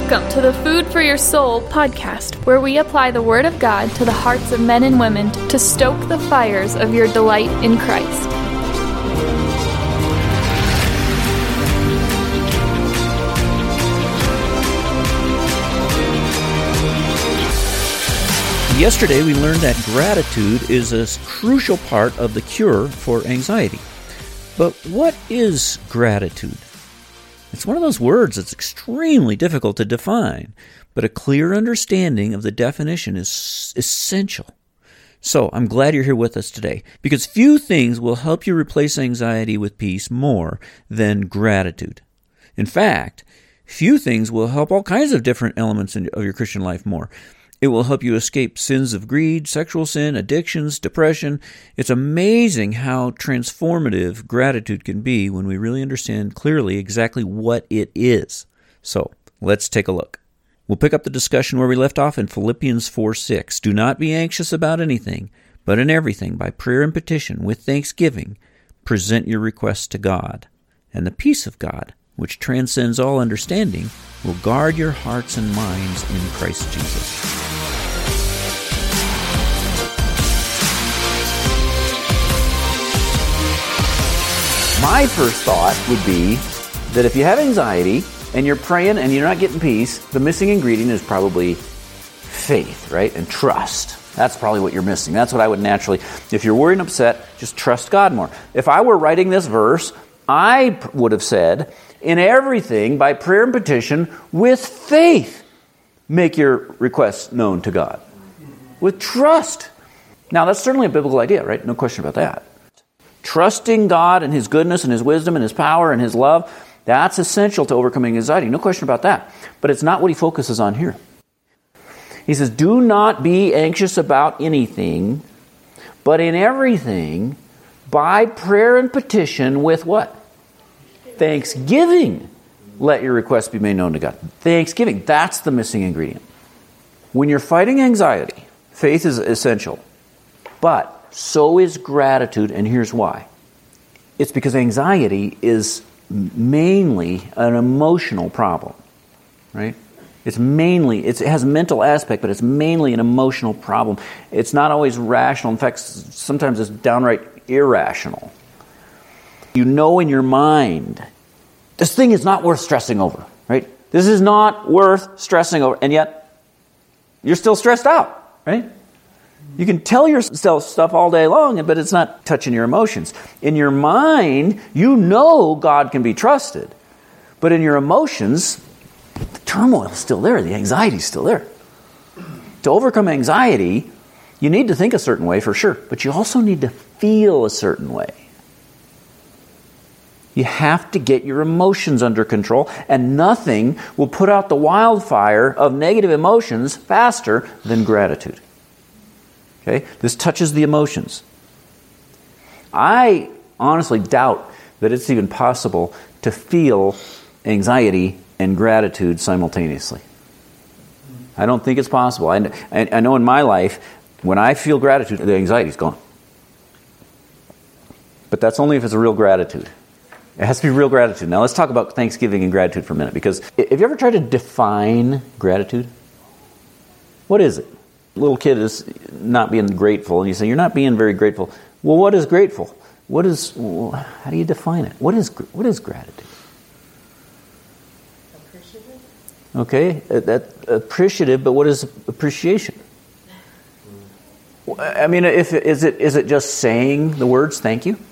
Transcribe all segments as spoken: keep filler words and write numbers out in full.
Welcome to the Food for Your Soul podcast, where we apply the Word of God to the hearts of men and women to stoke the fires of your delight in Christ. Yesterday, we learned that gratitude is a crucial part of the cure for anxiety. But what is gratitude? It's one of those words that's extremely difficult to define, but a clear understanding of the definition is essential. So I'm glad you're here with us today, because few things will help you replace anxiety with peace more than gratitude. In fact, few things will help all kinds of different elements of your Christian life more. It will help you escape sins of greed, sexual sin, addictions, depression. It's amazing how transformative gratitude can be when we really understand clearly exactly what it is. So, let's take a look. We'll pick up the discussion where we left off in Philippians four six. Do not be anxious about anything, but in everything, by prayer and petition, with thanksgiving, present your requests to God. And the peace of God, which transcends all understanding, will guard your hearts and minds in Christ Jesus. My first thought would be that if you have anxiety and you're praying and you're not getting peace, the missing ingredient is probably faith, right? And trust. That's probably what you're missing. That's what I would naturally, if you're worried and upset, just trust God more. If I were writing this verse, I would have said, in everything, by prayer and petition, with faith, make your requests known to God. With trust. Now, that's certainly a biblical idea, right? No question about that. Trusting God and His goodness and His wisdom and His power and His love, that's essential to overcoming anxiety. No question about that. But it's not what he focuses on here. He says, do not be anxious about anything, but in everything, by prayer and petition, with what? Thanksgiving, let your requests be made known to God. Thanksgiving, that's the missing ingredient. When you're fighting anxiety, faith is essential. But so is gratitude, and here's why. It's because anxiety is mainly an emotional problem, right? It's mainly, it's, it has a mental aspect, but it's mainly an emotional problem. It's not always rational. In fact, sometimes it's downright irrational. You know in your mind, this thing is not worth stressing over, right? This is not worth stressing over, and yet you're still stressed out, right? You can tell yourself stuff all day long, but it's not touching your emotions. In your mind, you know God can be trusted. But in your emotions, the turmoil is still there. The anxiety is still there. To overcome anxiety, you need to think a certain way for sure, but you also need to feel a certain way. You have to get your emotions under control, and nothing will put out the wildfire of negative emotions faster than gratitude. Okay, this touches the emotions. I honestly doubt that it's even possible to feel anxiety and gratitude simultaneously. I don't think it's possible. I, I, I know in my life, when I feel gratitude, the anxiety's gone. But that's only if it's a real gratitude. It has to be real gratitude. Now let's talk about thanksgiving and gratitude for a minute, because have you ever tried to define gratitude? What is it? Little kid is not being grateful, and you say, you're not being very grateful. Well, what is grateful? What is, well, how do you define it? What is what is gratitude? Appreciative. Okay, that appreciative, but what is appreciation? I mean, if is it is it just saying the words thank you?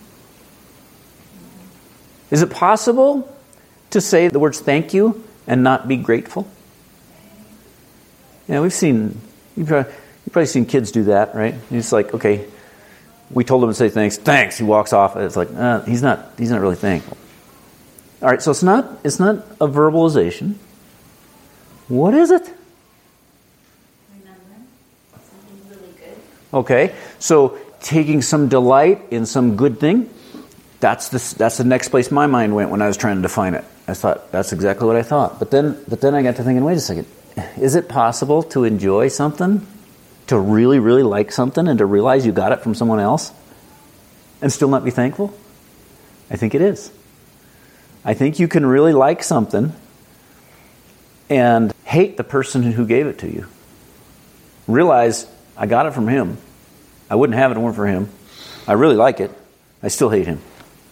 Is it possible to say the words thank you and not be grateful? Yeah, we've seen. You've probably, you've probably seen kids do that, right? It's like, okay, we told him to say thanks. Thanks. He walks off. It's like, uh, he's not. He's not really thankful. All right. So it's not. It's not a verbalization. What is it? Remembering something really good. Okay. So taking some delight in some good thing. That's the that's the next place my mind went when I was trying to define it. I thought that's exactly what I thought. But then, but then I got to thinking, wait a second. Is it possible to enjoy something, to really, really like something, and to realize you got it from someone else, and still not be thankful? I think it is. I think you can really like something and hate the person who gave it to you. Realize, I got it from him. I wouldn't have it if it weren't for him. I really like it. I still hate him.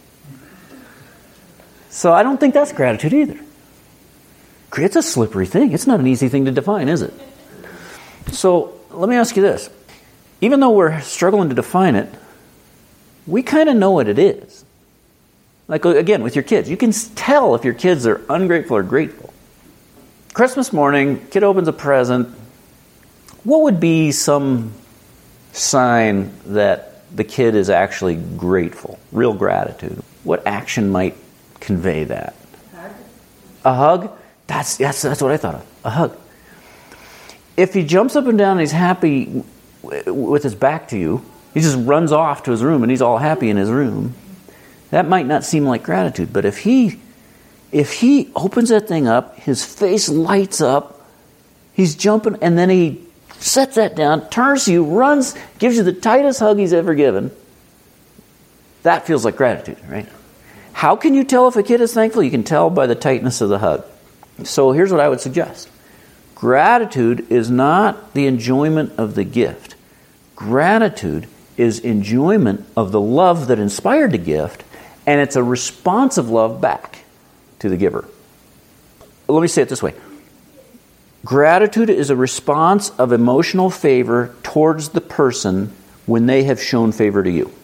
So I don't think that's gratitude either. It's a slippery thing. It's not an easy thing to define, is it? So let me ask you this. Even though we're struggling to define it, we kind of know what it is. Like, again, with your kids. You can tell if your kids are ungrateful or grateful. Christmas morning, kid opens a present. What would be some sign that the kid is actually grateful? Real gratitude. What action might convey that? A hug. A hug? That's, that's, that's what I thought of. A hug. If he jumps up and down and he's happy with his back to you, he just runs off to his room and he's all happy in his room, that might not seem like gratitude. But if he if he opens that thing up, his face lights up, he's jumping, and then he sets that down, turns to you, runs, gives you the tightest hug he's ever given, that feels like gratitude, right? How can you tell if a kid is thankful? You can tell by the tightness of the hug. So here's what I would suggest. Gratitude is not the enjoyment of the gift. Gratitude is enjoyment of the love that inspired the gift, and it's a responsive love back to the giver. Let me say it this way. Gratitude is a response of emotional favor towards the person when they have shown favor to you.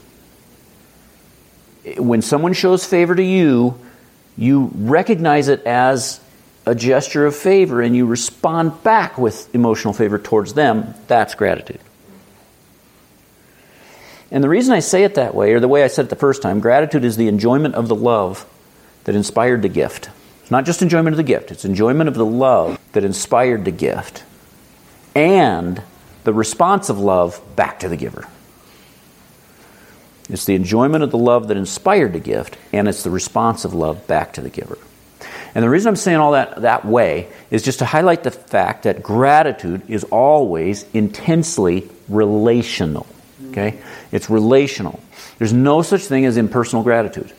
When someone shows favor to you, you recognize it as a gesture of favor and you respond back with emotional favor towards them. That's gratitude. And the reason I say it that way, or the way I said it the first time, gratitude is the enjoyment of the love that inspired the gift. It's not just enjoyment of the gift, it's enjoyment of the love that inspired the gift and the response of love back to the giver. It's the enjoyment of the love that inspired the gift, and it's the response of love back to the giver. And the reason I'm saying all that that way is just to highlight the fact that gratitude is always intensely relational. Okay? It's relational. There's no such thing as impersonal gratitude.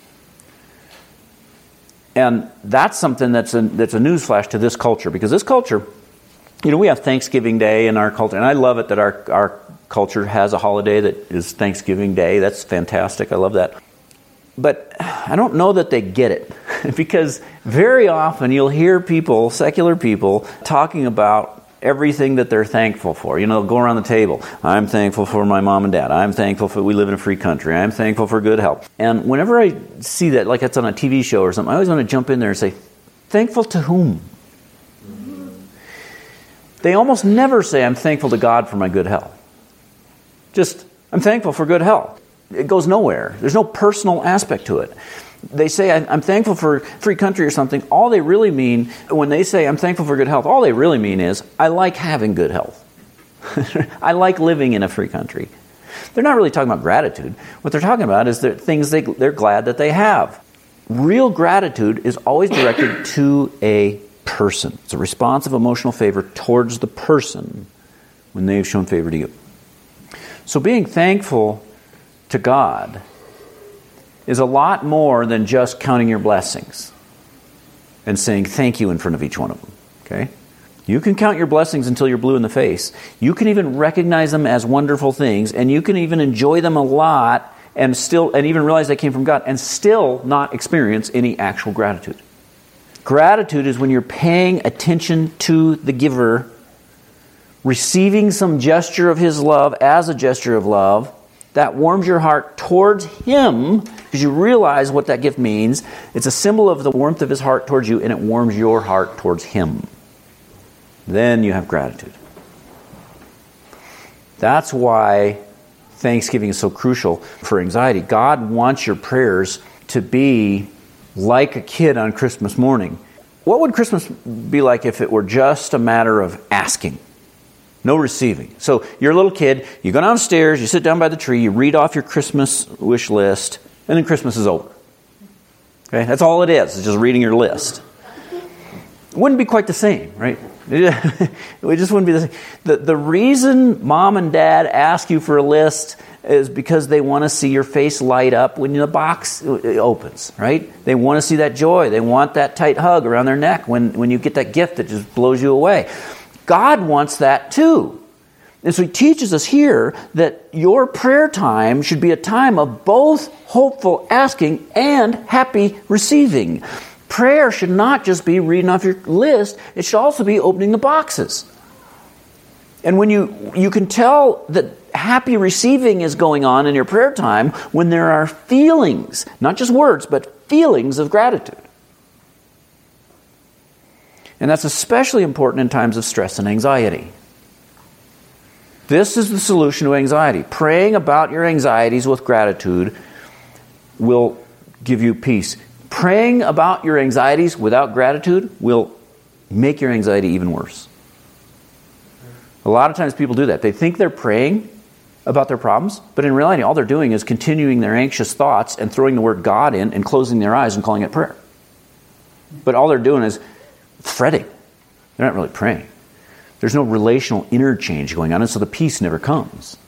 And that's something that's a, that's a newsflash to this culture. Because this culture, you know, we have Thanksgiving Day in our culture. And I love it that our, our culture has a holiday that is Thanksgiving Day. That's fantastic. I love that. But I don't know that they get it. Because very often you'll hear people, secular people, talking about everything that they're thankful for. You know, go around the table. I'm thankful for my mom and dad. I'm thankful for we live in a free country. I'm thankful for good health. And whenever I see that, like it's on a T V show or something, I always want to jump in there and say, thankful to whom? Mm-hmm. They almost never say, I'm thankful to God for my good health. Just, I'm thankful for good health. It goes nowhere. There's no personal aspect to it. They say, I'm thankful for free country or something. All they really mean, when they say, I'm thankful for good health, all they really mean is, I like having good health. I like living in a free country. They're not really talking about gratitude. What they're talking about is the things they, they're glad that they have. Real gratitude is always directed to a person. It's a response of emotional favor towards the person when they've shown favor to you. So being thankful to God is a lot more than just counting your blessings and saying thank you in front of each one of them. Okay? You can count your blessings until you're blue in the face. You can even recognize them as wonderful things, and you can even enjoy them a lot and still and even realize they came from God and still not experience any actual gratitude. Gratitude is when you're paying attention to the giver, receiving some gesture of his love as a gesture of love, that warms your heart towards him because you realize what that gift means. It's a symbol of the warmth of his heart towards you, and it warms your heart towards him. Then you have gratitude. That's why Thanksgiving is so crucial for anxiety. God wants your prayers to be like a kid on Christmas morning. What would Christmas be like if it were just a matter of asking? No receiving. So you're a little kid, you go downstairs, you sit down by the tree, you read off your Christmas wish list, and then Christmas is over. Okay, that's all it is, it's just reading your list. It wouldn't be quite the same, right? We just wouldn't be the same. The, the reason mom and dad ask you for a list is because they want to see your face light up when the box opens, right? They want to see that joy. They want that tight hug around their neck when, when you get that gift that just blows you away. God wants that too. And so he teaches us here that your prayer time should be a time of both hopeful asking and happy receiving. Prayer should not just be reading off your list. It should also be opening the boxes. And when you, you can tell that happy receiving is going on in your prayer time when there are feelings, not just words, but feelings of gratitude. And that's especially important in times of stress and anxiety. This is the solution to anxiety. Praying about your anxieties with gratitude will give you peace. Praying about your anxieties without gratitude will make your anxiety even worse. A lot of times people do that. They think they're praying about their problems, but in reality all they're doing is continuing their anxious thoughts and throwing the word God in and closing their eyes and calling it prayer. But all they're doing is fretting. They're not really praying. There's no relational interchange going on, and so the peace never comes.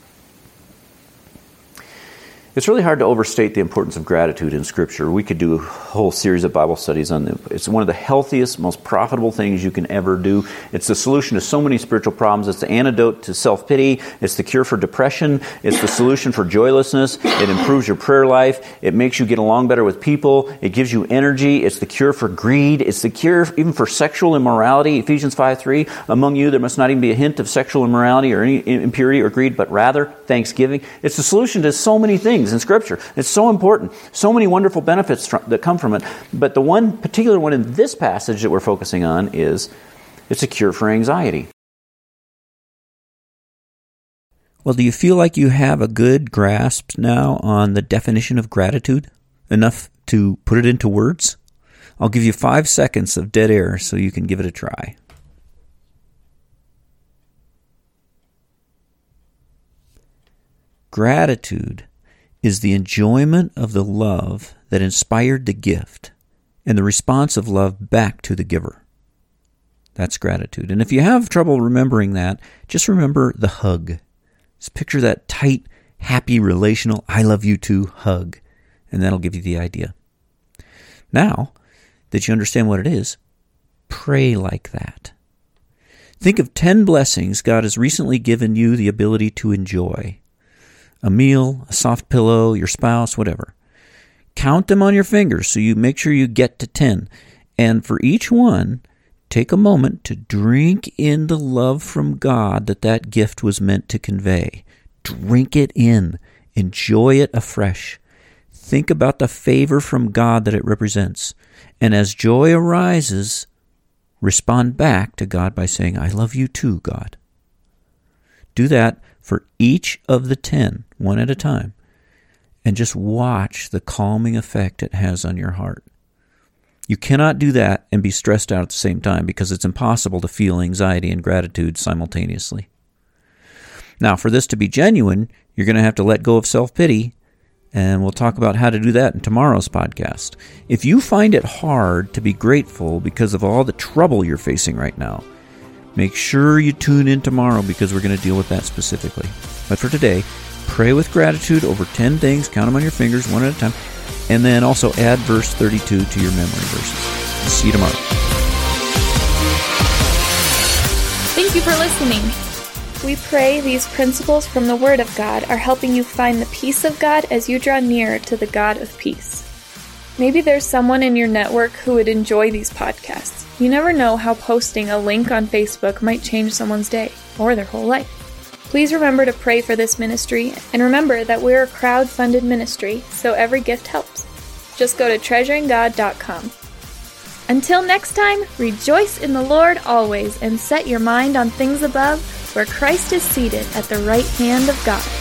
It's really hard to overstate the importance of gratitude in Scripture. We could do a whole series of Bible studies on it. It's one of the healthiest, most profitable things you can ever do. It's the solution to so many spiritual problems. It's the antidote to self-pity. It's the cure for depression. It's the solution for joylessness. It improves your prayer life. It makes you get along better with people. It gives you energy. It's the cure for greed. It's the cure even for sexual immorality. Ephesians five three, among you there must not even be a hint of sexual immorality or any impurity or greed, but rather thanksgiving. It's the solution to so many things in Scripture. It's so important. So many wonderful benefits from, that come from it. But the one particular one in this passage that we're focusing on is it's a cure for anxiety. Well, do you feel like you have a good grasp now on the definition of gratitude? Enough to put it into words? I'll give you five seconds of dead air so you can give it a try. Gratitude is the enjoyment of the love that inspired the gift and the response of love back to the giver. That's gratitude. And if you have trouble remembering that, just remember the hug. Just picture that tight, happy, relational, I love you too hug, and that'll give you the idea. Now that you understand what it is, pray like that. Think of ten blessings God has recently given you the ability to enjoy. A meal, a soft pillow, your spouse, whatever. Count them on your fingers so you make sure you get to ten. And for each one, take a moment to drink in the love from God that that gift was meant to convey. Drink it in. Enjoy it afresh. Think about the favor from God that it represents. And as joy arises, respond back to God by saying, I love you too, God. Do that for each of the ten, one at a time, and just watch the calming effect it has on your heart. You cannot do that and be stressed out at the same time because it's impossible to feel anxiety and gratitude simultaneously. Now, for this to be genuine, you're going to have to let go of self-pity, and we'll talk about how to do that in tomorrow's podcast. If you find it hard to be grateful because of all the trouble you're facing right now, make sure you tune in tomorrow because we're going to deal with that specifically. But for today, pray with gratitude over ten things, count them on your fingers one at a time, and then also add verse thirty-two to your memory verses. See you tomorrow. Thank you for listening. We pray these principles from the Word of God are helping you find the peace of God as you draw nearer to the God of peace. Maybe there's someone in your network who would enjoy these podcasts. You never know how posting a link on Facebook might change someone's day or their whole life. Please remember to pray for this ministry, and remember that we're a crowd-funded ministry, so every gift helps. Just go to treasuring god dot com. Until next time, rejoice in the Lord always, and set your mind on things above, where Christ is seated at the right hand of God.